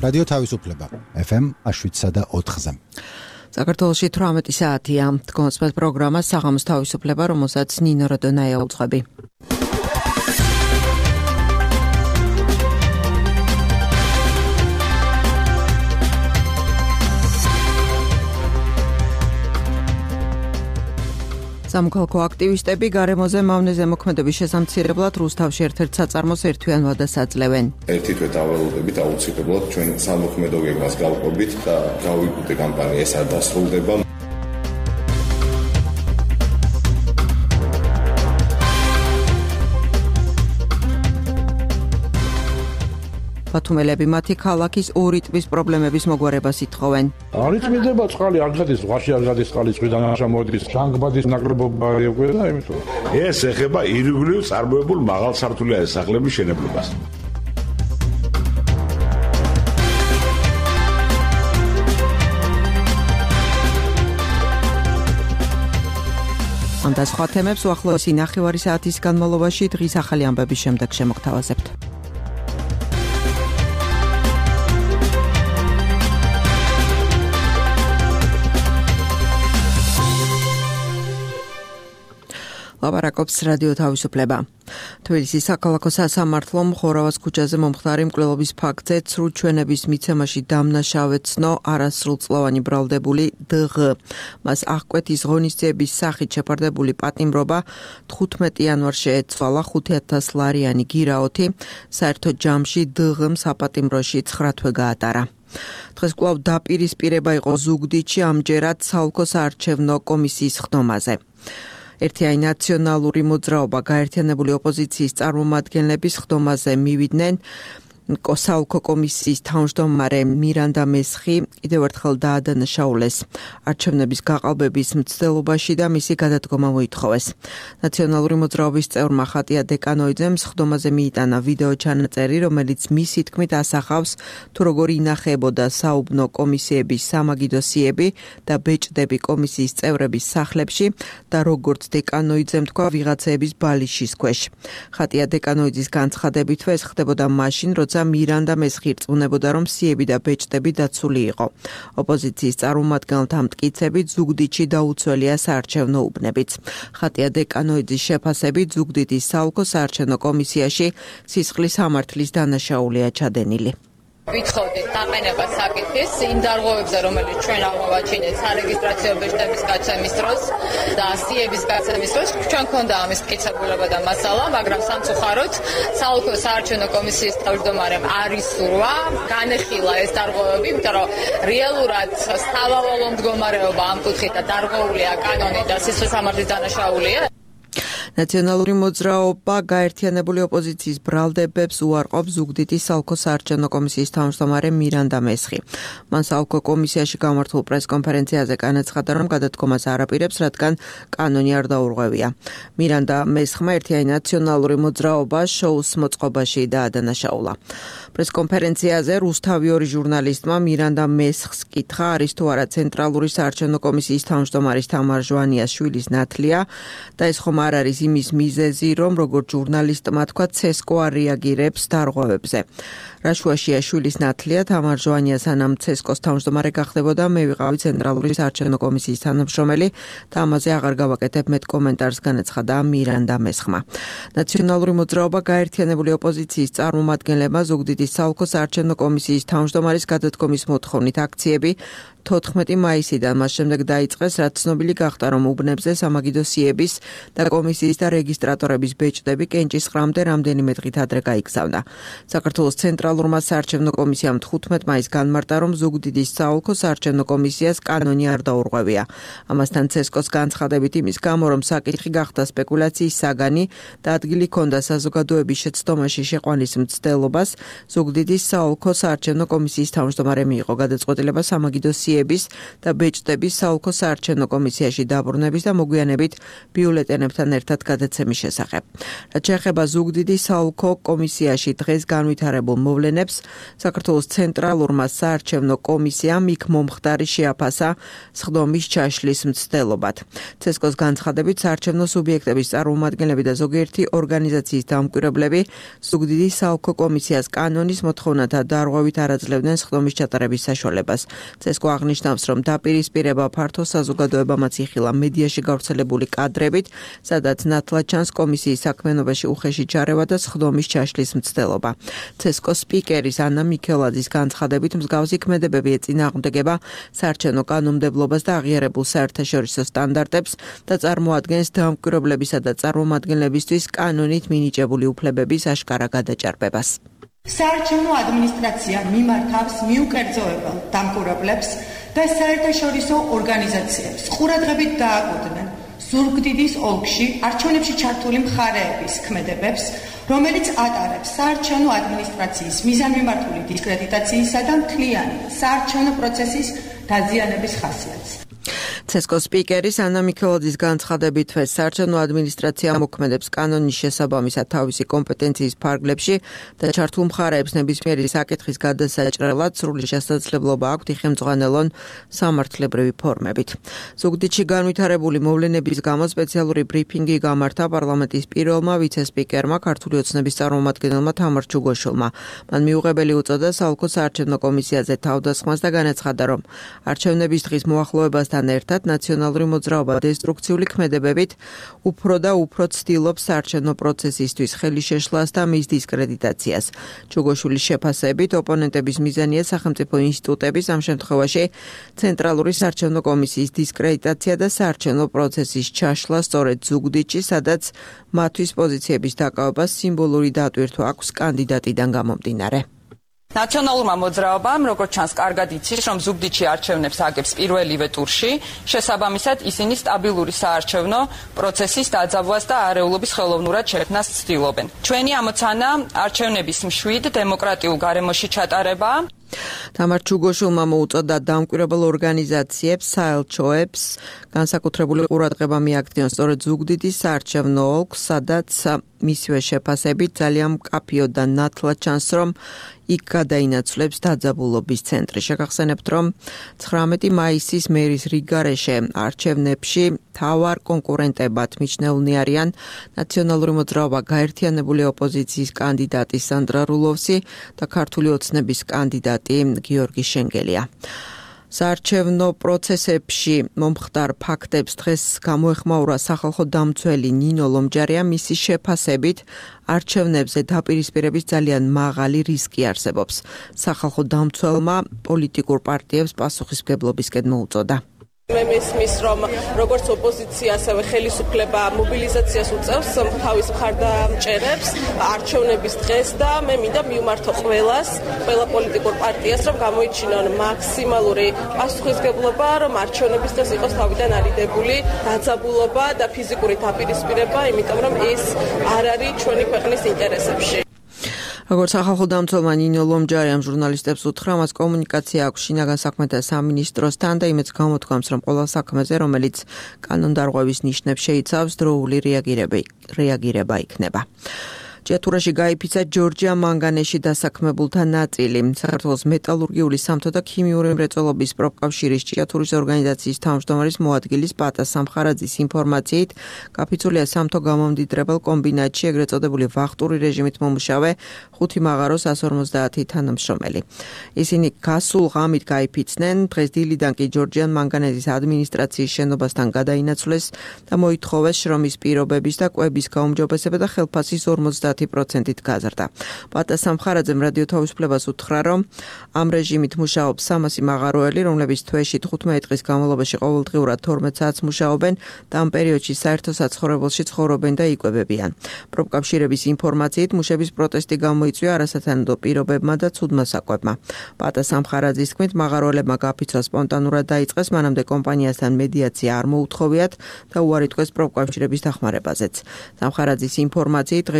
რადიო თავისუფლება FM 7.4-ზე. საქართველოში 18 საათია. თქვენს პროგრამა საღამოს თავისუფლება, რომელსაც ნინო როდონაია უძღვები. სამოქალაქო აქტივისტები გარემოზე მავნეზე მოქმედების შესამცირებლად რუსთავში ერთ-ერთ საწარმოს ერთვიან ვადას აძლევენ. ერთი თვე დაველოდებით აუცილებლად ჩვენ სამოქმედო გეგმას გავყვებით და გავიგდე კამპანია ეს არ დასრულდება. ბათუმელები მათი ქალაქის ორი ტბის პრობლემების მოგვარებას ითხოვენ. არ იწმინდება წყალი, არ გადის ზღვაში, არ გადის წყალი ზღვიდან შემოდის. ჟანგბადის ნაკლებობა ეგვე და იმიტომ. ეს ეხება ირგვლივ წარმოებულ მაღალსართულიანი სახლების შენებლობას. ამ და სხვა თემებს უახლოესი ნახევარი საათის განმავლობაში დღის ახალი ამბების შემდეგ შემოგთავაზებთ. ლაპარაკობს რადიო თავისუფლება. თბილისის საქალაქო სასამართლომ ხორავას ქუჩაზე მომხდარი მკვლელობის ფაქტზე ცრუ ჩვენების მიცემაში დამნაშავეცნო არასრულწლოვანი ბრალდებული დღ. მას აღკვეთის ღონისძიების სახით შეფარდებული პატიმრობა 15 იანვარს შეეცვალა 5,000 ლარიანი გირაოთი, საერთო ჯამში დღ-მ საპატიმროში 9 თვე გაატარა. დღეს კვლავ დაპირისპირება იყო ზუგდიდში, ამჯერად საოლქო საარჩევნო კომისიის ხდომაზე. ერთიანი ნაციონალური მოძრაობა გაერთიანებული ოპოზიციის წარმომადგენლების ხდომაზე მივიდნენ. საოლქო კომისიის თავმჯდომარე მირანდა მესხი კიდევ ერთხელ დაადანაშაულეს არჩევნების გაყალბების მცდელობაში და მისი გადადგომა მოითხოვეს. ნაციონალური მოძრაობის წევრმა ხატია დეკანოიძემ ხდომაზე მიიტანა ვიდეო ჩანაწერი, რომელიც მისი თქმით ასახავს თუ როგორ ინახებოდა საუბნო კომისიების სამაგიდოსიები და ბეჭდები კომისიის წევრების სახლებში და როგორც დეკანოიძემ თქვა ვიღაცების ბალიშის ქვეშ. ხატია დეკანოიძის განცხადებითვე ეს ხდებოდა მაშინ, როცა მირანდა მესხი რწმუნებოდა, რომ სიები და ბეჭდები დაცული იყო. ოპოზიციის წარმომადგენელთა მტკიცებით ზუგდიდში დაუცველია საარჩევნო უბნებიც. ხატია დეკანოიძის შეფასებით ზუგდიდის საოლქო საარჩევნო კომისიაში სისხლის სამართლის დანაშაულია ჩადენილი. Ვითხოვდით დაყენებას საკითხის იმ დარღვევებზე, რომელიც ჩვენ აღმოვაჩინეთ სარეგისტრაციო ბეჭდების გაცემის დროს და სიების გაცემის დროს, ჩვენ ქონდა ამის მტკიცებულება და მასალა, მაგრამ სამწუხაროდ საოლქო საარჩევნო კომისიის თავმჯდომარემ არ ისურვა, განეხილა ეს დარღვევები, იმიტომ რომ რეალურად სავალალო მდგომარეობა ამ კუთხით და დარღვეულია კანონი და სისხლის სამართლის დანაშაულია. ნაციონალური მოძრაობა გაერთიანებული ოპოზიციის ბრალდებებს უარყოფს ზუგდიდის საოლქო საარჩევნო კომისიის თავმჯდომარე მირანდა მესხი. მან საოლქო კომისიაში გამართულ პრესკონფერენციაზე განაცხადა, რომ გადადგომას არ აპირებს, რადგან კანონი არ დაურღვევია. მირანდა მესხმა ერთიანი ნაციონალური მოძრაობა შოუს მოწყობაში დაადანაშაულა. პრესკონფერენციაზე რუსთავი ჟურნალისტმა მირანდა მესხს კითხა, არის თუ არა ცენტრალური საარჩევნო კომისიის თავმჯდომარის თამარ ჟვანიას შვილის ნათლია და ეს ხომ არ არის იმის მიზეზი, რომ როგორც ჟურნალისტმა თქვა, ცესკო არ რეაგირებს დარღვევებზე. რაშუაშია შვილის ნათლია, თამარ ჟვანია სანამ ცესკოს თავმჯდომარე გახდებოდა, მე ვიყავი ცენტრალური საარჩევნო კომისიის თანამშრომელი და ამაზე აღარ გავაკეთებ მეტ კომენტარს, განაცხადა მირანდა მესხმა. ნაციონალური მოძრაობა გაერთიანებული ოპოზიციის წარმომადგენლებმა ზუგდიდის საოლქო საარჩევნო კომისიის თავმჯდომარის გადადგომის მოთხოვნით აქციები 14 მაისიდან მას შემდეგ დაიწყეს, რაც ცნობილი გახდა, რომ უბნებზე სამაგიდოსიების და კომისიის და რეგისტრატორების ბეჭდები კენჭისყრამდე რამდენიმე დღით ადრე გაიგზავნა. საქართველოს ცენტრალურმა საარჩევნო კომისიამ 15 მაისს განმარტა, რომ ზუგდიდის საოლქო საარჩევნო კომისიას კანონი არ დაურღვევია. ამასთან ცესკოს განცხადებით იმის გამო, რომ საკითხი გახდა სპეკულაციის საგანი და ადგილი ჰქონდა საზოგადოების შეცდომაში შეყვანის მცდელობას, ზუგდიდის საოლქო საარჩევნო კომისიის თავმჯდომარე მიიღო გადაწყვეტილება სამაგიდოსიების სიების და ბეჭდების საოლქო საარჩევნო კომისიაში დაბრუნების და მოგვიანებით ბიულეტენებთან ერთად გადაცემის შესახებ. რაც შეეხება ზუგდიდის საოლქო კომისიაში დღეს განვითარებულ მოვლენებს, საქართველოს ცენტრალურმა საარჩევნო კომისიამ იქ მომხდარი შეაფასა სხდომის ჩაშლის მცდელობად. ცესკოს განცხადებით, საარჩევნო სუბიექტების წარმომადგენლები და ზოგიერთი ორგანიზაციის დამკვირვებლები ზუგდიდის საოლქო კომისიას კანონის მოთხოვნათა დარღვევით არ აძლევდნენ სხდომის ჩატარების საშუალებას. ცესკო აღნიშნავს, რომ დაპირისპირება ფართო საზოგადოებამაც იხილა მედიაში გავრცელებული კადრებით, სადაც ნათლად ჩანს კომისიის საქმიანობაში უხეში ჩარევა და სხდომის ჩაშლის მცდელობა. ცესკოს სპიკერის ანა მიქელაძის განცხადებით, მსგავსი ქმედებები ეწინააღმდეგება საარჩევნო კანონმდებლობას და აღიარებულ საერთაშორისო სტანდარტებს და წარმოადგენს დამკვირვებლებისა და წარმომადგენლებისთვის კანონით მინიჭებული უფლებების აშკარა გადაჭარბებას. საარჩევნო ადმინისტრაცია მიმართავს მიუკერძოებელ დამკვირვებლებს და საერთაშორისო ორგანიზაციებს ყურადღებით დააგოდნენ ზუგდიდის ოლქში არჩევნებში ჩართული მხარეების ქმედებებს, რომელიც ატარებს საარჩევნო ადმინისტრაციის მიზანმიმართული დისკრედიტაციისა და მთლიანი საარჩევნო პროცესის დაზიანების ხასიათს. ცესკოს სპიკერის ანა მიქელაძის განცხადებით, საარჩევნო ადმინისტრაცია მოქმედებს კანონის შესაბამისად თავისი კომპეტენციის ფარგლებში და ჩართულ მხარეებს ნებისმიერი საკითხის გადასაჭრელად სრული შესაძლებლობა აქვთ იხელმძღვანელონ სამართლებრივი ფორმებით. ზუგდიდში განვითარებული მოვლენების გამო სპეციალური ბრიფინგი გამართა პარლამენტის პირველმა ვიცე-სპიკერმა, ქართული ოცნების წარმომადგენელმა თამარ ჩუგოშვილმა. მან მიუღებელი უწოდა საოლქო საარჩევნო კომისიაზე თავდასხმას და განაცხადა, რომ არჩევნების დღის მოახლოებასთან ერთად ნაციონალური მოძრაობა დესტრუქციული ქმედებებით უფრო და უფრო ცდილობს საარჩევნო პროცესისთვის ხელის შეშლას და მის დისკრედიტაციას. ჩუგოშვილის შეფასებით, ოპონენტების მიზანია სახელმწიფო ინსტიტუტების, ამ შემთხვევაში ცენტრალური საარჩევნო კომისიის დისკრედიტაცია და საარჩევნო პროცესის ჩაშლა სწორედ ზუგდიდში, სადაც მათთვის პოზიციების დაკავება სიმბოლური დატვირთვა აქვს კანდიდატიდან გამომდინარე. ნაციონალურმა მოძრაობამ, როგორც ჩანს, კარგად იცის, რომ ზუგდიდში არჩევნებს აგებს პირველივე ტურში, შესაბამისად ისინი სტაბილური საარჩევნო პროცესის დაძაბვას და არეულობის ხელოვნურად შექმნას ცდილობენ. ჩვენი ამოცანა არჩევნების მშვიდ დემოკრატიულ გარემოში ჩატარება. თამარ ჩუგოშვილმა მოუწოდა დამკვირვებელ ორგანიზაციებს, საელჩოებს განსაკუთრებული ყურადღება მიაქციონ სწორედ ზუგდიდის საარჩევნო ოლქს, სადაც მისივე შეფასებით ძალიან მკაფიო და ნათლად ჩანს, რომ იქ გადაინაცვლებს დაძაბულობის ცენტრი. შეგახსენებთ, რომ 19 მაისის მერის რიგარეშე არჩევნებში მთავარ კონკურენტებად მიჩნეულნი არიან ნაციონალური მოძრაობა გაერთიანებული ოპოზიციის კანდიდატი სანდრა რულოვსი და ქართული ოცნების კანდიდატი გიორგი შენგელია. საარჩევნო პროცესებში მომხდარ ფაქტებს დღეს გამოეხმაურა სახალხო დამცველი ნინო ლომჯარია. მისი შეფასებით არჩევნებზე დაპირისპირების ძალიან მაღალი რისკი არსებობს. სახალხო დამცველმა პოლიტიკურ პარტიებს პასუხისმგებლობისკენ მოუწოდა. მე მესმის, რომ როგორც ოპოზიცია, ასევე ხელისუფლება მობილიზაციას უწევს თავის მხარდამჭერებს არჩევნების დღეს და მე მინდა მივმართო ყველა პოლიტიკურ პარტიას, რომ გამოიჩინონ მაქსიმალური პასუხისმგებლობა, რომ არჩევნების დღეს იყოს თავიდან არიდებული დაძაბულობა და ფიზიკური დაპირისპირება, იმიტომ რომ ეს არ არის ჩვენი ქვეყნის ინტერესებში. როგორც სახალხო დამცველმა ნინო ლომჯარიამ ჟურნალისტებს უთხრა, მას კომუნიკაცია აქვს შინაგან საქმეთა სამინისტროსთან და იმედს გამოთქვამს, რომ ყველა საქმეზე, რომელიც კანონდარღვევის ნიშნებს შეიცავს, დროული რეაგირება იქნება. ჭიათურაში გაიფიცა ჯორჯია მანგანეში დასაქმებულთა ნაწილი. საქართველოს მეტალურგიული სამთო და ქიმიური მრეწველობის პროფკავშირის ჭიათურის ორგანიზაციის თავმჯდომარის მოადგილის პატა სამხარაძის ინფორმაციით, გაფიცულია სამთო გამომდიდრებელ კომბინატში ეგრეთ წოდებული ვახტური რეჟიმით მომუშავე 5 მაღაროს 150 თანამშრომელი. ისინი გასულ ღამით გაიფიცნენ, დღეს დილიდან კი ჯორჯიან მანგანეზის ადმინისტრაციის შენობასთან გადაინაცვლეს და მოითხოვეს შრომის პირობების და კვების გაუმჯობესება და ხელფასის 50%-ით გაზრდა. პატა სამხარაძემ რადიო თავისუფლებას უთხრა, რომ ამ რეჟიმით მუშაობს 300 მაღაროელი, რომლებიც თვეში 15 დღის განმავლობაში ყოველდღიურად 12 საათს მუშაობენ და ამ პერიოდში საერთო საცხოვრებელში ცხოვრობენ და იკვებებიან. პროფკავშირების ინფორმაციით, მუშების პროტესტი გამოიწვია არასათანადო პირობებმა და ცუდმა საკვებმა. პატა სამხარაძის თქმით, მაღაროელებმა გაფიცვა სპონტანურად დაიწყეს, მანამდე კომპანიასთან მედიაცია არ მოუთხოვიათ და უარი თქვეს პროფკავშირების დახმარებაზეც. სამხარაძის ინფორმაციით, დღეს დილით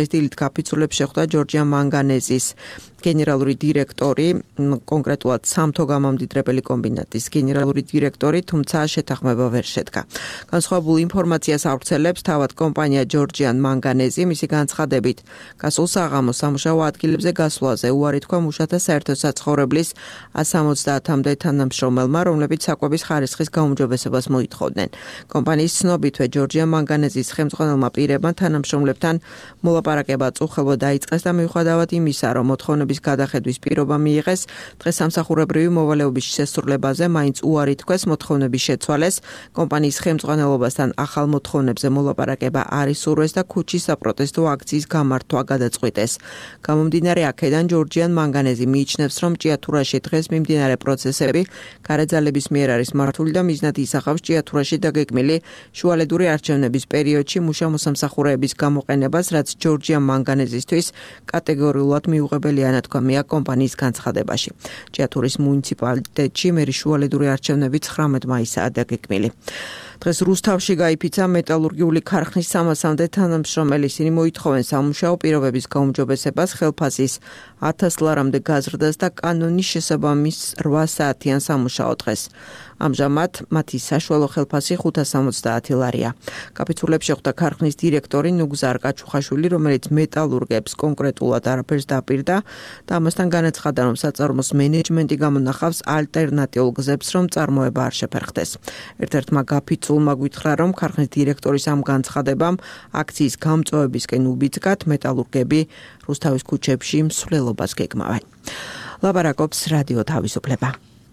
გაფიცულებს შეხვდა ჯორჯია მანგანეზის გენერალური დირექტორი, კონკრეტულად სამთო გამამდიდრებელი კომბინატის გენერალური დირექტორი, თუმცა შეთანხმება ვერ შედგა. განსხვავებულ ინფორმაციას ავრცელებს თავად კომპანია ჯორჯიან მანგანეზი, მისი განცხადებით, გასულ საღამოს სამუშაო ადგილებზე გასვლაზე უარი თქვა მუშათა საერთო საცხოვრებლის 170-მდე თანამშრომელმა, რომლებიც საკვების ხარისხის გაუმჯობესებას მოითხოვდნენ. კომპანიის ცნობითვე ჯორჯია მანგანეზის ხელმძღვანელმა პირებმა თანამშრომლებთან მოლაპარაკება წუხელვა დაიწყეს და მიუხედავად იმისა, რომ მოთხოვნების გადახედვის პირობა მიიღეს, დღეს სამსახურებრივი მოვალეობის შესრულებაზე მაინც უარი თქვეს, მოთხოვნების შეცვალეს, კომპანიის ხელმძღვანელობასთან ახალ მოთხოვნებზე მოლაპარაკება არ ისურვეს და ქუჩის საპროტესტო აქციის გამართვა გადაწყვიტეს. გამომდინარე აქედან ჯორჯიან მანგანეზი მიიჩნევს, რომ ჭიათურაში დღეს მიმდინარე პროცესები გარეგზალების მიერ არის მართული და მიზნად ისახავს ჭიათურაში დაგეგმილი შუალედური არჩევნების პერიოდში მუშა-მოსამსახურეების გამოყენებას, რაც ჯორჯია მანგანეზისთვის კატეგორიულად მიუღებელი ანათქვამია კომპანიის განცხადებაში. ჭიათურის მუნიციპალიტეტში მერი შუალედური არჩევნები 19 მაისაა დაგეგმილი. დღეს რუსთავში გაიფიცა მეტალურგიული ქარხნის 300-მდე თანამშრომელი. ისინი მოითხოვენ სამუშაო პირობების გაუმჯობესებას, ხელფასის 1000 ლარამდე გაზრდას და კანონის შესაბამის 8 საათიან სამუშაო დღეს. ამჟამად მათი საშუალო ხელფასი 570 ლარია. კაფიცულებს შეხვდა ქარხნის დირექტორი ნუგზარ კაჩუხაშვილი, რომელიც მეტალურგებს კონკრეტულად არაფერს დაპირდა და ამასთან განაცხადა, რომ საწარმოს მენეჯმენტი გამონახავს ალტერნატიულ გზებს, რომ წარმოება არ შეფერხდეს. ერთ-ერთმა გაფიცულმა გვითხრა, რომ ქარხნის დირექტორის ამ განცხადებამ აქციის გამწვევებისკენ უბიძგათ, მეტალურგები რუსთავის ქუჩებში მსვლელობას გეგმავენ. ლაპარაკობს რადიო თავისუფლება.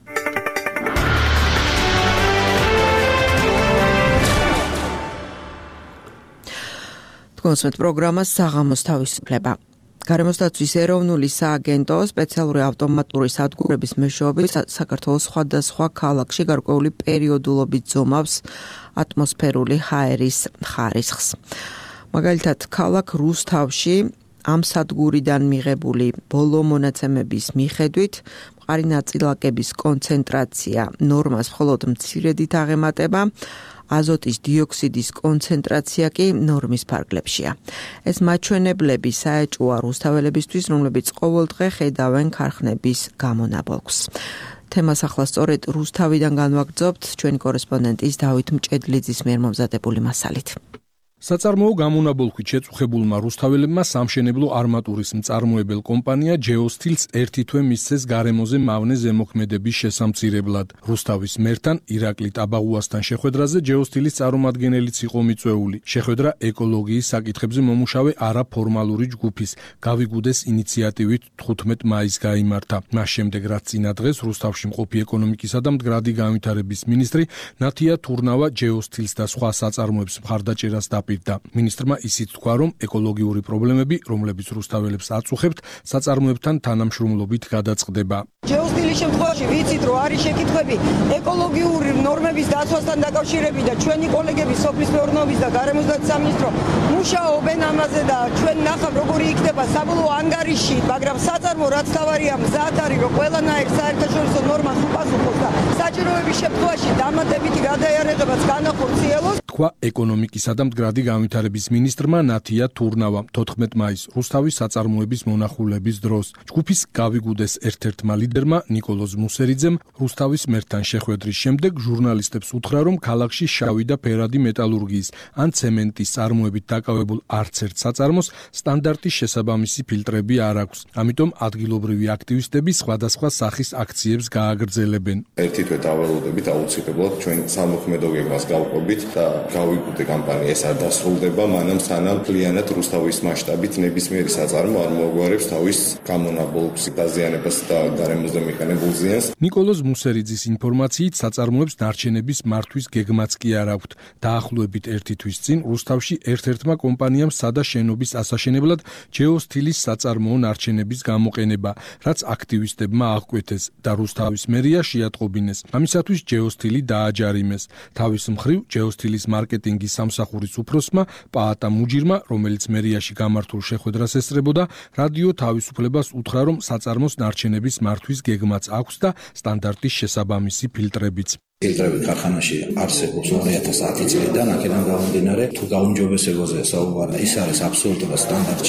კონსმეთ პროგრამას საღამოს თავისუფლება. გარემოსდაცვის ეროვნული სააგენტო სპეციალური ავტომატური სადგურების მეშვეობით საქართველოს სხვადასხვა ქალაქში გარკვეული პერიოდულობით ზომავს ატმოსფერული ჰაერის ხარისხს. მაგალითად, ქალაქ რუსთავში ამ სადგურიდან მიღებული ბოლო მონაცემების მიხედვით მყარი ნაწილაკების კონცენტრაცია ნორმას მხოლოდ მცირედით აღემატება, აზოტის დიოქსიდის კონცენტრაცია კი ნორმის ფარგლებშია. ეს მაჩვენებლები საეჭვოა რუსთაველებისთვის, რომლებიც ყოველდღე ხედავენ ქარხნების გამონაბოლქვს. თემას ახლა სწორედ რუსთავიდან განვაგრძობთ ჩვენი კორესპონდენტის დავით მჭედლიძის მიერ მომზადებული მასალით. საწარმოო გამონაბოლქვით შეწუხებულმა რუსთაველებმა სამშენებლო არმატურის მწარმოებელ კომპანია ჯეოსტილს ერთი თვე მისცეს გარემოზე მავნე ზემოქმედების შესამცირებლად. რუსთავის მერთან ირაკლი ტაბაღუასთან შეხვედრაზე ჯეოსტილის წარმომადგენელიც იყო მიწვეული. შეხვედრა ეკოლოგიის საკითხებზე მომუშავე არაფორმალური ჯგუფის გავიგუდეს ინიციატივით 15 მაისს გაიმართა. მას შემდეგ რაც წინა დღეს რუსთავში მყოფი ეკონომიკისა და მდგრადი განვითარების მინისტრი ნათია თურნავა ჯეოსტილს და სხვა საწარმოებს მხარდაჭერას დაპირდა. მინისტრმა ისიც თქვა, რომ ეკოლოგიური პრობლემები, რომლებიც რუსთაველებს აწუხებთ, საწარმოებთან თანამშრომლობით გადაწყდება. ჯეოსტილის შემთხვევაში ვიცით, რომ არის შეკითხვები ეკოლოგიური ნორმების დაცვასთან დაკავშირებით და ჩვენი კოლეგები სოფლის მეურნეობის და გარემოსდაცვის სამინისტრო მუშაობენ ამაზე და ჩვენ ნახავთ, როგორი იქნება საბოლოო ანგარიში, მაგრამ საწარმო რაც თავარია მზად არის, რომ ყველანაირ საერთაშორისო ნორმას უპასუხოს და საჭიროების შემთხვევაში დამატებითი გადაიარაღებაც განახორციელოს. თქვა ეკონომიკისა და მდგრადი განვითარების მინისტრმა ნათია თურნავა 14 მაისს რუსთავის საწარმოების მონახულების დროს. ჯგუფის გავიგუდეს ერთ-ერთმა ლიდერმა ნიკოლოზ მუსერიძემ რუსთავის მერთან შეხვედრის შემდეგ ჟურნალისტებს უთხრა, რომ ქალაქში შავი და ფერადი მეტალურგიის ან ცემენტის წარმოებით დაკავებულ არც ერთ საწარმოს სტანდარტის შესაბამისი ფილტრები არ აქვს. ამიტომ ადგილობრივი აქტივისტები სხვადასხვა სახის აქციებს გააგრძელებენ. ერთი თვე დავალოდებით აუცილებლად ჩვენ სამოქმედო გეგმას გავყვებით და გავიგუდე კამპანია ეს არ დასრულდება, მანამ სანამ მთლიანად რუსთავის მასშტაბით ნებისმიერი საწარმო არ მოაგვარებს თავის გამონაბოლქვს, დაზიანებას და გარემოსზე მიყენებულ ზიანს. ნიკოლოზ მუსერიძის ინფორმაციით საწარმოებს ნარჩენების მართვის გეგმაც კი არ აქვთ. დაახლოებით ერთი თვის წინ რუსთავში ერთ-ერთმა კომპანიამ სცადა შენობის ასაშენებლად ჯეოსტილის საწარმოო ნარჩენების გამოყენება, რაც აქტივისტებმა აღკვეთეს და რუსთავის მერია შეატყობინეს. ამისათვის ჯეოსტილი დააჯარიმეს. თავის მხრივ ჯეოსტილის მარკეტინგის სამსახურის უფროსმა პაატა მუჯირმა, რომელიც მერიაში გამართულ შეხვედრას ესწრებოდა, რადიო თავისუფლებას უთხრა, რომ საწარმოს ნარჩენების მართვის გეგმაც აქვს და სტანდარტის შესაბამისი ფილტრებიც. ფილტრები ქარხანაში არსებობს 2010 წლიდან, აქედან გამომდინარე, თუ გაუმჯობესებაზე საუბარია, ის არის აბსოლუტურად სტანდარტში.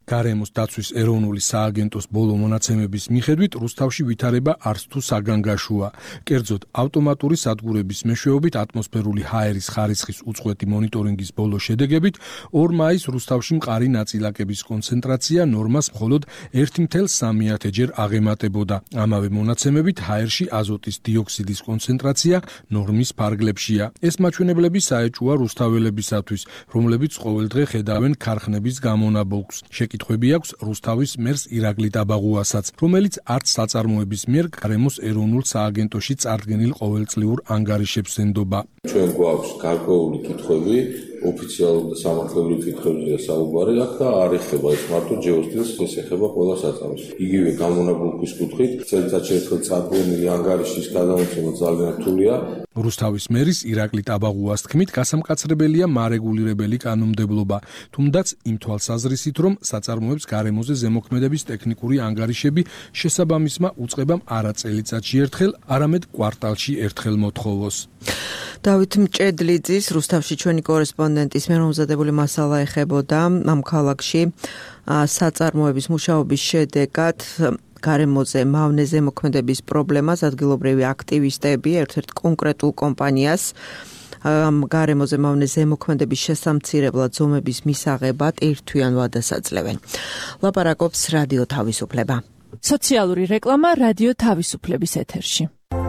გარემოს დაცვის ეროვნული სააგენტოს ბოლო მონაცემების მიხედვით რუსთავში ვითარება არც თუ საგანგაშოა. კერძოდ, ავტომატური სადგურების მეშვეობით ატმოსფერული ჰაერის ხარისხის უწყვეტი მონიტორინგის ბოლო შედეგებით 2 მაისს რუსთავში მყარი ნაწილაკების კონცენტრაცია ნორმას მხოლოდ 1.3-ჯერ აღემატებოდა. ამავე მონაცემებით ჰაერში აზოტის დიოქსიდის კონცენტრაცია ნორმის ფარგლებშია. ეს მაჩვენებლები საეჭვოა რუსთაველებისათვის, რომლებიც ყოველდღე ხედავენ ქარხნების გამონაბოლქვს. შეკითხვები აქვს რუსთავის მერს ირაკლი ტაბაღუასაც, რომელიც არც საწარმოების მიერ გარემოს ეროვნულ სააგენტოში წარდგენილ ყოველწლიურ ანგარიშებს ენდობა. ჩვენ გვაქვს გარკვეული კითხვები, ოფიციალურ და სამართლებრივ კითხვებზეა საუბარი აქ და არ ეხება ეს მარტო ჯეოსტილს, ეს ეხება ყველა საწარმოს. იგივე გამონაბოლქვის კუთხით, წელიწადში ერთხელ წარდგენილი ანგარიშის გადამოცემა ძალიან რთულია. რუსთავის მერის ირაკლი ტაბაღუას თქმით, გასამკაცრებელია მარეგულირებელი კანონმდებლობა, თუმდაც იმ თვალსაზრისით, რომ საწარმოებს გარემოზე ზემოქმედების ტექნიკური ანგარიშები შესაბამისმა უწყებამ არა წელიწადში ერთხელ, არამედ კვარტალში ერთხელ მოთხოვოს. დავით მჭედლიძის რუსთავში ჩვენი კორესპონდენტის მიერ მომზადებული მასალა ეხებოდა ამ ქალაქში საწარმოების მუშაობის შედეგად გარემოზე მავნე ზემოქმედების პრობლემას ადგილობრივი აქტივისტები ერთ-ერთ კონკრეტულ კომპანიას გარემოზე მავნე ზემოქმედების შესამცირებლად ზომების მისაღებად ერთთვიან ვადას აძლევენ. ლაპარაკობს რადიო თავისუფლება. სოციალური რეკლამა რადიო თავისუფლების ეთერში.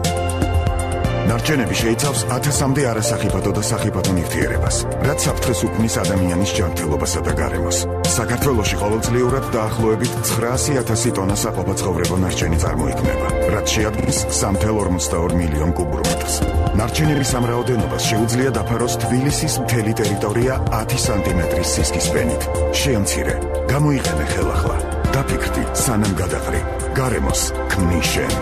ნარჩენები შეიცავს 1000-მდე არასახიფათო და სახიფათო ნივთიერებას, რაც საფრთხეს უქმნის ადამიანის ჯანმრთელობასა და გარემოს. საქართველოში ყოველწლიურად დაახლოებით 900,000 ტონა საყოფაცხოვრებო ნარჩენი წარმოიქმნება, რაც შეადგენს 3.42 მილიონ კუბურ მეტრს. ნარჩენების ამ რაოდენობას შეუძლია დაფაროს თბილისის მთელი ტერიტორია 10 სანტიმეტრის სისქის ფენით. შეამცირე, გამოიყენე ხელახლა. დაფიქრდი, სანამ გადაყრი. გარემოს ქმნის შენ.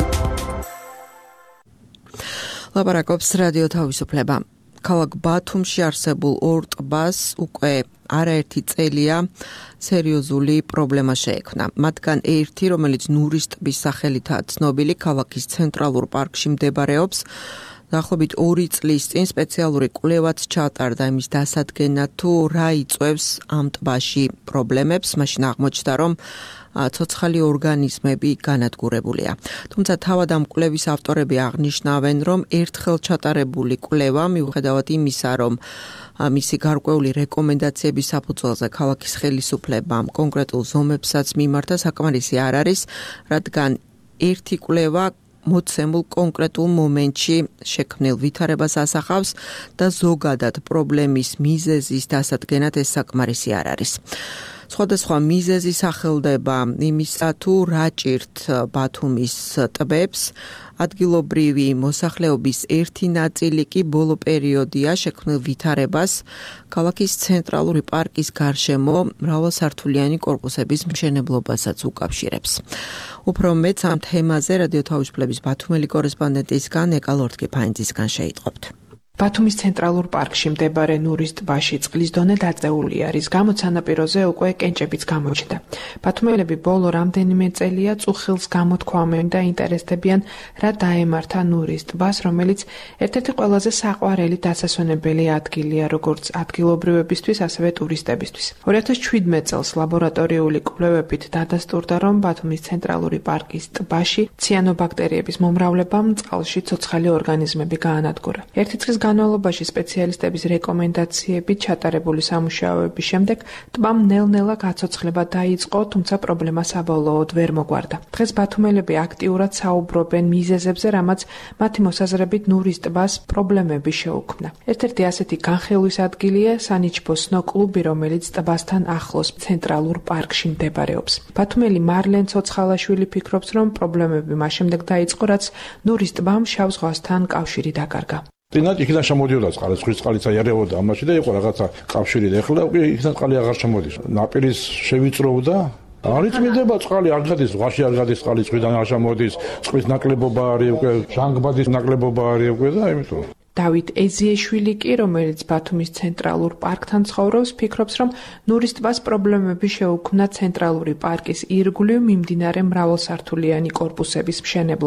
ლაპარაკობს რადიო თავისუფლება. ქალაქ ბათუმში არსებულ 2 ტბას უკვე არაერთი წელია სერიოზული პრობლემა შეექმნა. მათგან ერთი, რომელიც ნურის ტბის სახელითაა ცნობილი, ქალაქის ცენტრალურ პარკში მდებარეობს. დაახლოებით 2 წლის წინ სპეციალური კვლევაც ჩატარდა იმის დასადგენად, თუ რა იწვევს ამ ტბაში პრობლემებს. მაშინ აღმოჩნდა, რომ ცოცხალი ორგანიზმები განადგურებულია. თუმცა თავად ამ კვლევის ავტორები აღნიშნავენ, რომ ერთხელ ჩატარებული კვლევა მიუხედავად იმისა, რომ მისი გარკვეული რეკომენდაციების საფუძველზე ქალაქის ხელისუფლებამ კონკრეტულ ზომებსაც მიმართა, საკმარისი არ არის, რადგან ერთი კვლევა მოცემულ კონკრეტულ მომენტში შექმნილ ვითარებას ასახავს და ზოგადად პრობლემის მიზეზის დასადგენად ეს საკმარისი არ არის. სხვადასხვა მიზეზი სახელდება იმისა, თუ რა ჭირთ ბათუმის ტბებს. ადგილობრივი მოსახლეობის ერთი ნაწილი კი ბოლო პერიოდია შექმნილ ვითარებას ქალაქის ცენტრალური პარკის გარშემო მრავალსართულიანი კორპუსების მშენებლობასაც უკავშირებს. უფრო მეც ამ თემაზე რადიო თავისუფლების ბათუმელი კორესპონდენტისგან ეკალორთკიფაინძისგან შეიტყობთ. ბათუმის ცენტრალურ პარკში მდებარე ნურის ტბაში წყლის დონე დაწეული არის, გამოც სანაპიროზე უკვე კენჭებიც გამოჩნდა. ბათუმელები ბოლო რამდენიმე წელია წუხილს გამოთქვამენ და ინტერესდებიან, რა დაემართა ნურის ტბას, რომელიც ერთ-ერთი ყველაზე საყვარელი დასასვენებელი ადგილია, როგორც ადგილობრივებისთვის, ასევე ტურისტებისთვის. 2017 წელს ლაბორატორიული კვლევებით დადასტურდა, რომ ბათუმის ცენტრალური პარკის ტბაში ციანობაქტერიების მომრავლებამ წყალში ცოცხალი ორგანიზმები გაანადგურა. ერთი წლის განმავლობაში სპეციალისტების რეკომენდაციებით ჩატარებული სამუშაოების შემდეგ ტბამ ნელ-ნელა გაცოცხლება დაიწყო, თუმცა პრობლემა საბოლოოდ ვერ მოგვარდა. დღეს ბათუმელები აქტიურად საუბრობენ მიზეზებზე, რამაც მათი მოსაზრებით ნურის ტბას პრობლემები შეუქმნა. ერთ-ერთი ასეთი განხილვის ადგილია სანიჩბო სნო კლუბი, რომელიც ტბასთან ახლოს ცენტრალურ პარკში მდებარეობს. ბათუმელი მარლენ ცოცხალაშვილი ფიქრობს, რომ პრობლემები მას შემდეგ დაიწყო, რაც ნურის ტბამ შავ ზღვასთან კავშირი დაკარგა. წინათ იქიდან შემოდიოდა წყალი, ზღვის წყალიც აიარებოდა ამაში და იყო რაღაცა კავშირი და ეხლა უკვე იქიდან წყალი აღარ შემოდის. ნაპირის შევიწროვდა. არ იწმინდება წყალი, არ გადის ზღვაში, არ გადის წყალი, ზღვიდან არ შემოდის, წყლის ნაკლებობა არის უკვე, ჟანგბადის ნაკლებობა არის უკვე და ამიტომ. დავით ეზიეშვილი კი, რომელიც ბათუმის ცენტრალურ პარკთან ცხოვრობს, ფიქრობს, რომ ნურის ტბას პრობლემები შეუქმნა ცენტრალური პარკის ირგვლივ მიმდინარე მრავალსართულიანი კორპუსების მშენებლობამ.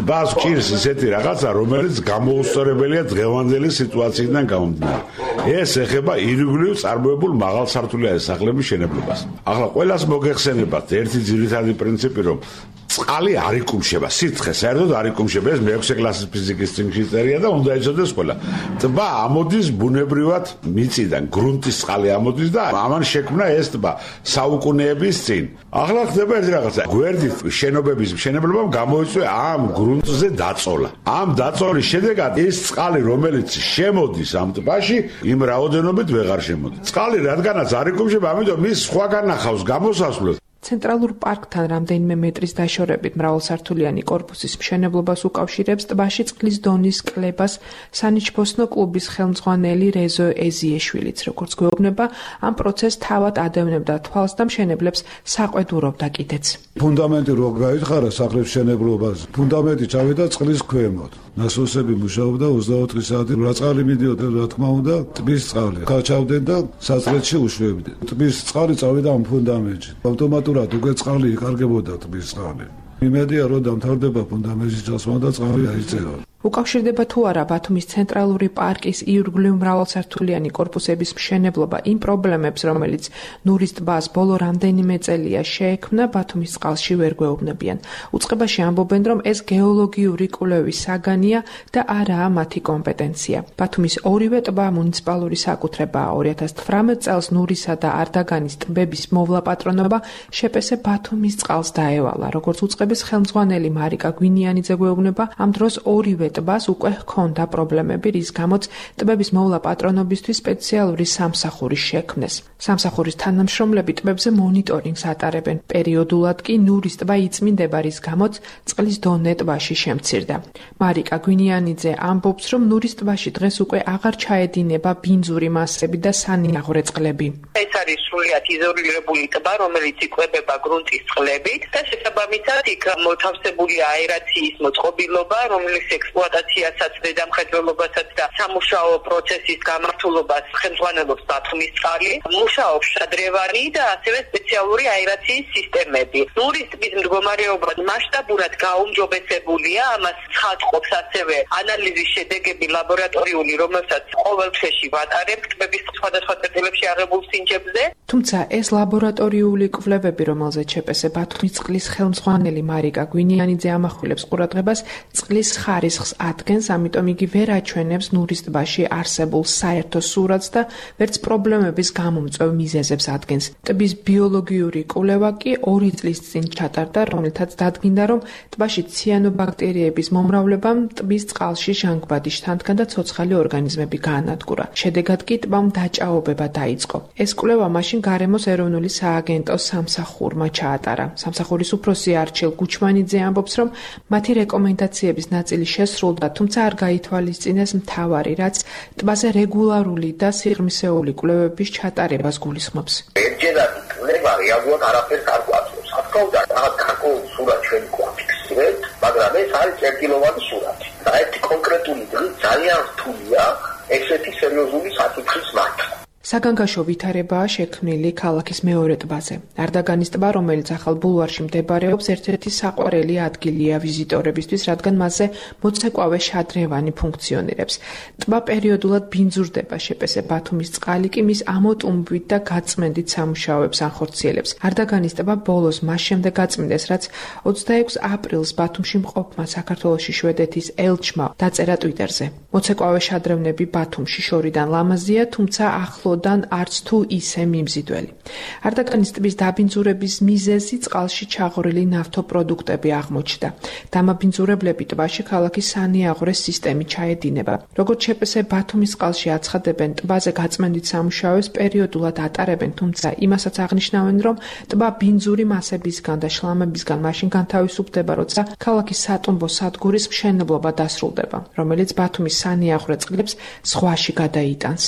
ტბას ჭირს ისეთი რაღაცა, რომელიც გამოუსწორებელია დღევანდელი სიტუაციიდან გამომდინარე. ეს ეხება ირგვლივ წარმოებულ მაღალსართულიანი სახლების მშენებლობას. ახლა ყველას მოგეხსენებათ ერთი ძირითადი პრინციპი, რომ წყალი არ იკუმშება, სითხე საერთოდ არ იკუმშება. ეს მე-6 კლასის ფიზიკის წიგნში წერია და უნდა იცოდეს ყველა. ტბა ამოდის ბუნებრივად მიწიდან, გრუნტის წყალი ამოდის და ამან შექმნა ეს ტბა საუკუნეების წინ. ახლა ხდება ეს რაღაცა. გვერდით შენობების მშენებლობამ გამოიწვია ამ გრუნტზე დაწოლა. ამ დაწოლის შედეგად ეს წყალი, რომელიც შემოდის ამ ტბაში, იმ რაოდენობით ვეღარ შემოდის. წყალი რადგანაც არ იკუმშება, ამიტომ ის სხვაგან ახავს გამოსასვლელს. ცენტრალურ პარკთან რამდენიმე მეტრის დაშორებით მრავალსართულიანი კორპუსის მშენებლობას უკავშირებს ტბაში წყლის დონის კლებას სანიჩბოსნო კლუბის ხელმძღვანელი რეზო ეზიეშვილიც, როგორც გვეუბნება, ამ პროცესს თავად ადევნებდა თვალს და მშენებლებს საყვედურობდა კიდეც. ფუნდამენტი რო გაითხარა სახლების მშენებლობაზე, ფუნდამენტი ჩავიდა წყლის ქვემოთ. ნასოსები მუშაობდა 24 საათი, რა წყალი მიდიოდა, რა თქმა უნდა, ტბის წყალი. გაჩავდნენ და საწრეთში უშვებდნენ. ტბის წყალი წავიდა ამ ფუნდამენტში. ავტომატურად უკვე წყალი იკარგებოდა ტბის წყალი. იმედია რომ დამთავრდება ფუნდამენტის ჩასმა და წყალი აიწევა. უკავშირდება თუ არა ბათუმის ცენტრალური პარკის ირგვლივ მრავალსართულიანი კორპუსების მშენებლობა იმ პრობლემებს, რომელიც ნურის ტბას ბოლო რამდენიმე წელია შეექმნა, ბათუმის წყალში ვერ გვეუბნებიან. უწყებაში ამბობენ, რომ ეს გეოლოგიური კვლევის საგანია და არაა მათი კომპეტენცია. ბათუმის ორივე ტბა მუნიციპალური საკუთრებაა. 2018 წელს ნურისა და არდაგანის ტბების მოვლაპატრონობა შეპესე ბათუმის წყალს დაევალა. როგორც უწყების ხელმძღვანელი მარიკა გვინიანიძე გვეუბნება, ამ დროს ორივე ტბას უკვე ჰქონდა პრობლემები, რის გამოც ტბების მოვლა პატრონობისთვის სპეციალური სამსახური შექმნეს. სამსახურის თანამშრომლები ტბებზე მონიტორინგს ატარებენ. პერიოდულად კი ნურის ტბა იწმინდება, რის გამოც წყლის დონე ტბაში შემცირდა. მარიკა გვინიანიძე ამბობს, რომ ნურის ტბაში დღეს უკვე აღარ ჩაედინება ბინძური მასები და სანიაღვრე წყლები. ეს არის სრულიად იზოლირებული ტბა, რომელიც იკვებება გრუნტის წყლებით და შესაბამისად იქ მოთავსებულია აერაციის მოწყობილობა, რომელიც ექსპლუატაციასაც, დედამხედველობასაც და სამუშაო პროცესის გამართულობას ხელმძღვანელობს ბათუმის წყალი. მუშაობს შადრევანი და ასევე სპეციალური აერაციის სისტემები. ნურის ტბის მდგომარეობა მასშტაბურად გაუმჯობესებულია, ამას ცხადყოფს ასევე ანალიზის შედეგები ლაბორატორიული, რომელსაც ყოველ თვეში ვატარებთ ტბების სხვადასხვა წერტილებში აღებულ სინჯებზე. თუმცა ეს ლაბორატორიული კვლევები, რომელზეც შეპესე ბათუმის წყლის ხელმძღვანელი მარიკა გვინიანიძე ამახვილებს ყურადღებას, წყლის ხარისხს ადგენს, ამიტომ იგი ვერ აჩვენებს ნურის ტბაში არსებულ საერთო სურათს და ვერც პრობლემების გამომწვევ მიზეზებს ადგენს. ტბის ბიოლოგიური კვლევა კი 2 წლის წინ ჩატარდა, რომელთაც დადგინდა, რომ ტბაში ციანობაქტერიების მომრავლებამ ტბის წყალში ჟანგბადიშთან და ცოცხალი ორგანიზმები გაანადგურა. შედეგად კი ტბამ დაჭაობება დაიწყო. ეს კვლევა მაშინ გარემოს ეროვნული სააგენტოს სამსახურმა ჩაატარა. სამსახურის უფროსი არჩილ გუჩმანიძე ამბობს, რომ მათი რეკომენდაციების ნაწილი შესრულდა, თუმცა არ გაითვალისწინეს მთავარი, რაც ტბაზე რეგულარული და სიღრმისეული კვლევების ჩატარებას გულისხმობს. ერთჯერადი კვლევა რეალურად არაფერს არ გვაწევს. აკავდა რაღაც გარკვეულ სურათს ჩვენ გვაფიქსირებთ, მაგრამ ეს არის წერტილოვანი სურათი. და ერთი კონკრეტული დღით ძალიან რთულია ესეთი სერიოზული საკითხის მართვა. საგანგაშო ვითარებაა შექმნილი ქალაქის მეორე ტბაზე. არდაგანის ტბა, რომელიც ახალ ბულვარში მდებარეობს, ერთ-ერთი საყვარელი ადგილია ვიზიტორებისთვის, რადგან მასზე მოცეკვავე შადრევანი ფუნქციონირებს. ტბა პერიოდულად ბინძურდება, შეპესე ბათუმის წყალი კი მის ამოტუმბვით და გაწმენდით სამუშაოებს ანხორციელებს. არდაგანის ტბა ბოლოს მას შემდეგ გაწმინდეს, რაც 26 აპრილს ბათუმში მყოფმა საქართველოში შვედეთის ელჩმა დაწერა ტვიტერზე. მოცეკვავე შადრევნები ბათუმში შორიდან ლამაზია, თუმცა ახლოდან არც თუ ისე მიმზიდველი. არდაგანის ტბის დაბინძურების მიზეზი წყალში ჩაღრილი ნავთობპროდუქტები აღმოჩნდა. დამაბინძურებლები ტბაში ქალაქის სანიაღვრეს სისტემით ჩაედინება. როგორც შეპესე ბათუმის წყალში აცხადებენ, ტბაზე გაწმენდით სამუშაოებს პერიოდულად ატარებენ, თუმცა იმასაც აღნიშნავენ, რომ ტბა ბინძური მასებისგან და შლამებისგან მაშინ განთავისუფლდება, როცა ქალაქის სატუმბო სადგურის მშენებლობა დასრულდება, რომელიც ბათუმის სანიაღვრე წყლებს ზღვაში გადაიტანს.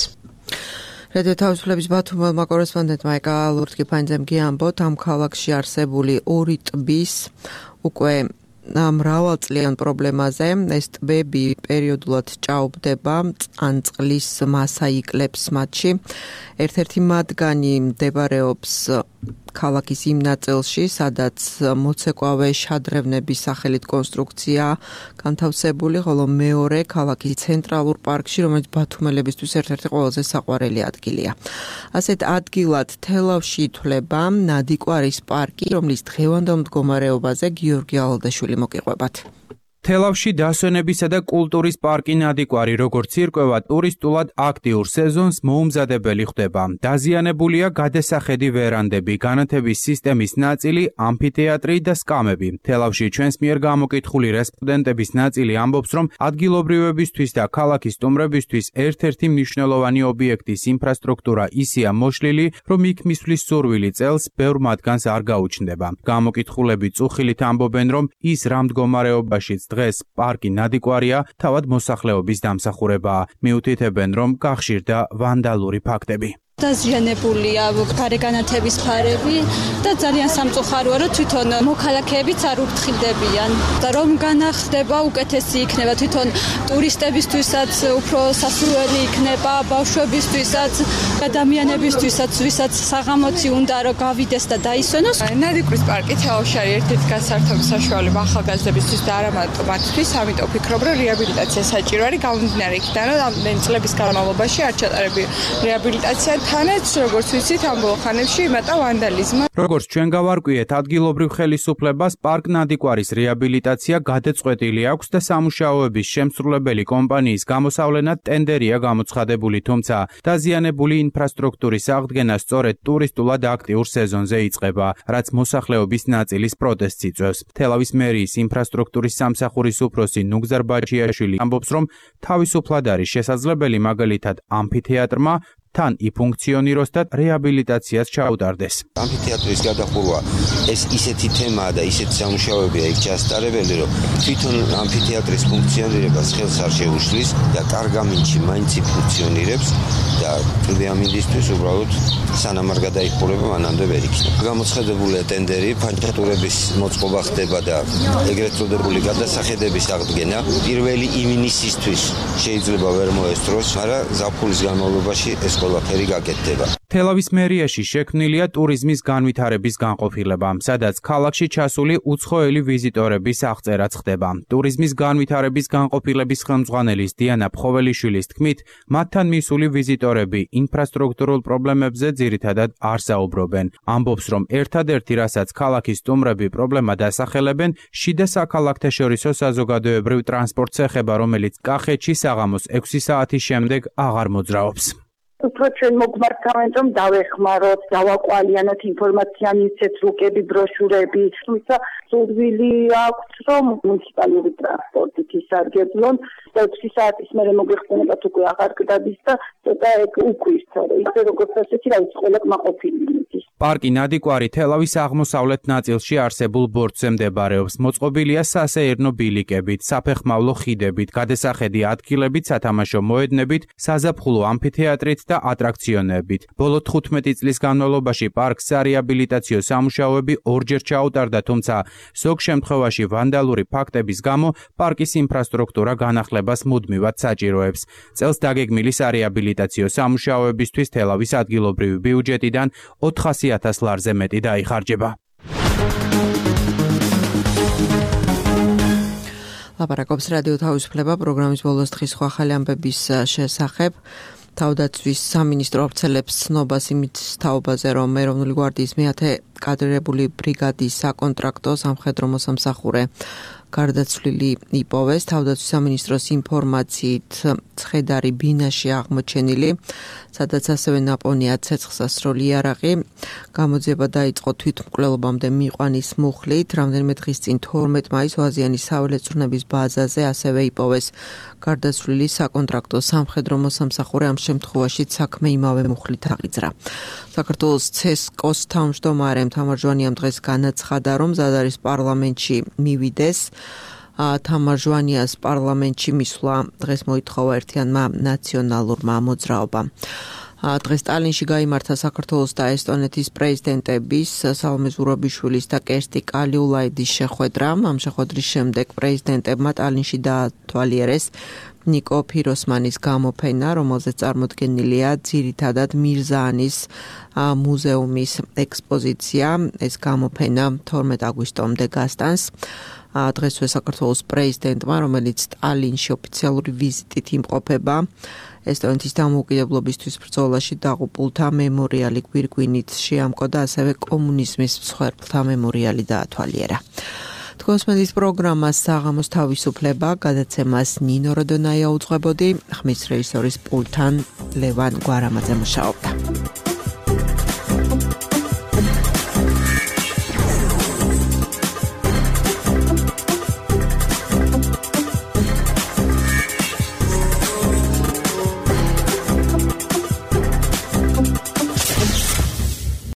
რადიო თავისუფლების ბათუმელმა კორესპონდენტმა ეკა ლურდ-კიფანიძემ გიამბოთ, ამ ქალაქში არსებული 2 ტბის უკვე მრავალწლიან პრობლემაზე. ეს ტბები პერიოდულად ჭაობდება, ან წყლის მასა იკლებს მათში. ერთ-ერთი მათგანი მდებარეობს ქალაქის იმ ნაწილში, სადაც მოცეკვავე შადრევნების სახელით კონსტრუქცია განთავსებული, ხოლო მეორე ქალაქის ცენტრალურ პარკში, რომელიც ბათუმელებისთვის ერთ-ერთი ყველაზე საყვარელი ადგილია. ასეთ ადგილად თელავში ითვლება ნადიკვარის პარკი, რომლის დღევანდელ მდგომარეობაზე გიორგი ალადაშვილი მოგიყვებათ. თელავში დასვენებისა და კულტურის პარკი ნადიკვარი, როგორც ირკვევა, ტურისტულად აქტიურ სეზონს მოუმზადებელი ხდება. დაზიანებულია გადასახედი ვერანდები, განათების სისტემის ნაწილი, ამფითეატრი და სკამები. თელავში ჩვენს მიერ გამოკითხული რესპონდენტების ნაწილი ამბობს, რომ ადგილობრივებისთვის და ქალაქის სტუმრებისთვის ერთ-ერთი მნიშვნელოვანი ობიექტის ინფრასტრუქტურა ისეა მოშლილი, რომ იქ მისვლის სურვილი წელს ბევრ მათგანს არ გაუჩნდება. გამოკითხულები წუხილით ამბობენ, რომ ის რა მდგომარეობაშიც დღეს პარკი ნადიკვარია, თავად მოსახლეობის დამსახურებაა. მიუთითებენ, რომ გახშირდა ვანდალური ფაქტები. დაზიანებულია გარეგანათების ფარები და ძალიან სამწუხაროა, რომ თვითონ მოქალაქეებიც არ უფრთხილდებიან. და რომ განახდება უკეთესი იქნება თვითონ ტურისტებისთვისაც უფრო სასურველი იქნება, ბავშვებისთვისაც, ადამიანებისთვისაც, ვისაც საღამოთი უნდა რომ გავიდეს და დაისვენოს. ნადიკვრის პარკი თელავში არის ერთ-ერთი განსაკუთრებული საშუალება ახალგაზრდებისთვის და არა მათთვის, ამიტომ ვფიქრობ, რომ რეაბილიტაცია საჭირო არის გამომდინარე იქიდან, რომ ამ წლების განმავლობაში არ ჩატარები რეაბილიტაცია თანაც, როგორც ვიცით, ამ ბოლო ხანებში იმატა ვანდალიზმი. როგორც ჩვენ გავარკვიეთ, ადგილობრივ ხელისუფლებას პარკ ნადიკვარის რეაბილიტაცია გადაწყვეტილი აქვს და სამუშაოების შემსრულებელი კომპანიის გამოსავლენად ტენდერია გამოცხადებული, თუმცა დაზიანებული ინფრასტრუქტურის აღდგენა სწორედ ტურისტულად აქტიურ სეზონზე იწყება, რაც მოსახლეობის ნაწილის პროტესტს იწვევს. თელავის მერიის ინფრასტრუქტურის სამსახურის უფროსი ნუგზარ ბაჩიაშვილი ამბობს, რომ თავისუფლად არის შესაძლებელი მაგალითად ამფითეატრმა თან იფუნქციონიროს და რეაბილიტაციას ჩაუტარდეს. ამფითეატრის გადახურვა ეს ისეთი თემაა და ისეთი სამუშაოებია იქ ჩასტარებელი, რომ თვითონ ამფითეატრის ფუნქციონირებას ხელს არ შეუშლის და კარგ ამინდში მაინც ფუნქციონირებს და წვდი ამინდისთვის უბრალოდ სანამ არ გადაიხურება მანამდე ვერ იქნება. გამოცხადებულია ტენდერი, ფანჯატურების მოწყობა ხდება და ეგრეთ წოდებული გადასახედების აღდგენა 1 ივნისისთვის შეიძლება ვერ მოესწროს, მაგრამ ზაფხულის განმავლობაში ეს ყველაფერი გაკეთდება. თელავის მერიაში შექმნილია ტურიზმის განვითარების განყოფილება, სადაც ქალაქში ჩასული უცხოელი ვიზიტორების აღწერაც ხდება. ტურიზმის განვითარების განყოფილების ხელმძღვანელის დიანა ფხოველიშვილის თქმით, მათთან მისული ვიზიტორები ინფრასტრუქტურულ პრობლემებზე ძირითადად არ საუბრობენ. ამბობს, რომ ერთადერთი რასაც ქალაქის სტუმრები პრობლემად ასახელებენ, შიდა საქალაქთაშორისო საზოგადოებრივ ტრანსპორტს ეხება, რომელიც კახეთში საღამოს 6 საათის შემდეგ აღარ მოძრაობს. უფრო ჩვენ მოგმართავენ, რომ დავეხმაროთ, დავაკვალიანოთ ინფორმაცია მისცეთ, რუკები, ბროშურები, თუმცა სურვილი აქვს, რომ მუნიციპალური ტრანსპორტით ისარგებლონ და 6 საათის მერე მოგვიხსენებათ უკვე აღარ გდადის და ცოტა ეგ უკვის, რომ ისე როგორც ასეთი რა ის ყველა კმაყოფილი მიდის. პარკი ნადიკვარი თელავის აღმოსავლეთ ნაწილში არსებულ ბორცვზე მდებარეობს. მოწყობილია სასეირნო ბილიკებით, საფეხმავლო ხიდებით, გადასახედი ადგილებით, სათამაშო მოედნებით, საზაფხულო ამფითეატრით და ატრაქციონებით. ბოლო 15 წლის განმავლობაში პარკს სარეაბილიტაციო სამუშაოები ორჯერ ჩაუტარდა, თუმცა ზოგ შემთხვევაში ვანდალური ფაქტების გამო პარკის ინფრასტრუქტურა განახლებას მუდმივად საჭიროებს. წელს დაგეგმილი სარეაბილიტაციო სამუშაოებისთვის თელავის ადგილობრივი ბიუჯეტიდან 400.000 ლარზე მეტი დაიხარჯება. ლაპარაკობს რადიო თავისუფლება პროგრამის ბოლოს დღის სხვა ახალი ამბების შესახებ. თავდაცვის სამინისტრო ვრცელებს ცნობას იმით თაობაზე, რომ ეროვნული გვარდიის მე-10 კადრირებული ბრიგადის საკონტრაქტო სამხედრო მოსამსახურე გარდაცვლილი იპოვეს. თავდაცვის სამინისტროს ინფორმაციით ცხედარი ბინაში აღმოჩენილი, სადაც ასევე ნაპოვნია ცეცხლსასროლი იარაღი. გამოძიება დაიწყო თვითმკვლელობამდე მიყვანის მუხლით. რამდენიმე დღის წინ 12 მაისს ოზიანის საველეწვრთნების ბაზაზე ასევე იპოვეს გარდაცვლილი საკონტრაქტო სამხედრო მოსამსახურე. ამ შემთხვევაში საქმე იმავე მუხლით აღიძრა. საქართველოს ცესკოს თავმჯდომარემ თამარჯვანიამ დღეს განაცხადა, რომ მზად არის პარლამენტში მივიდეს. თამარჯვანიას პარლამენტში მისვლა დღეს მოითხოვა ერთიანმა ნაციონალურმა მოძრაობამ. დღეს ტალინში გაიმართა საქართველოს და ესტონეთის პრეზიდენტების სალომე ზურაბიშვილის და კერსტი კალიულაიდის შეხვედრა. ამ შეხვედრის შემდეგ პრეზიდენტებმა ტალინში დაათვალიერეს ნიკო ფიროსმანის გამოფენა, რომელზეც წარმოდგენილია ძირითადად მირზაანის მუზეუმის ექსპოზიცია. ეს გამოფენა 12 აგვისტომდე გასტანს. დღესვე საქართველოს პრეზიდენტმა, რომელიც ტალინში ოფიციალური ვიზიტით იმყოფება, ესტონეთის დამოუკიდებლობისთვის ბრძოლაში დაღუპულთა მემორიალი გვირგვინით შეამკო და ასევე კომუნიზმის მსხვერპლთა მემორიალი დაათვალიერა. თქვენს პროგრამას საღამოს თავისუფლება გადაცემას ნინო როდონაია უძღვებოდი, ხმის რეჟისორის პულტთან ლევან გვარამაძე მუშაობდა.